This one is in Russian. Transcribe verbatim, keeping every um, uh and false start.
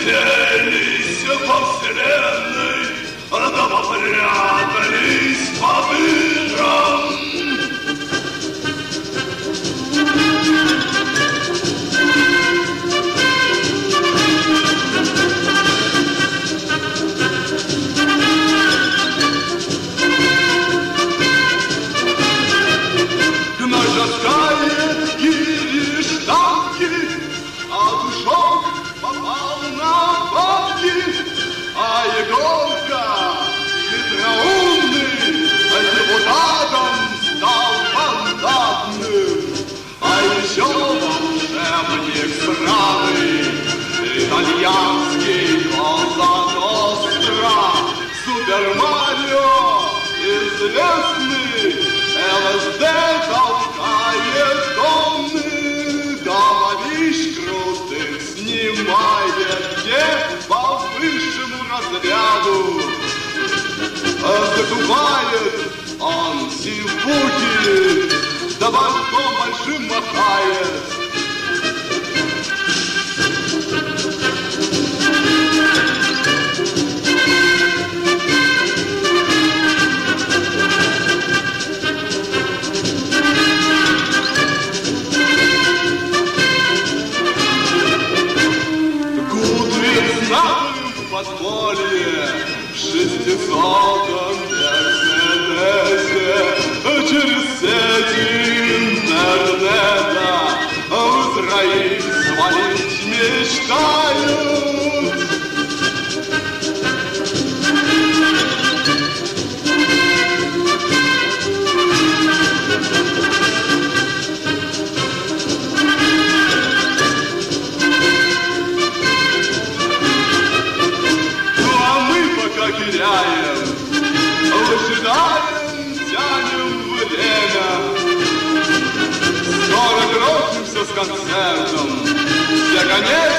разлетелись по вселенной, да попрятались по дырам. Таскает гири штанги, а душок попал на бабки, а Егорка хитроумный депутатом стал мандатным, а еще волшебник сраный, итальянский Коза Ностра, Супер Марио известный, ЛСД толкает тонны, домовищ крутых снимает, где по высшему разряду закупает он сивухи, да башком большим махает. Подполье в шестисотом Мерседесе через сети интернета в Израиль свалить мечтают. Теряем, выжидаем, тянем время. Скоро грохнемся с концертом, все конец.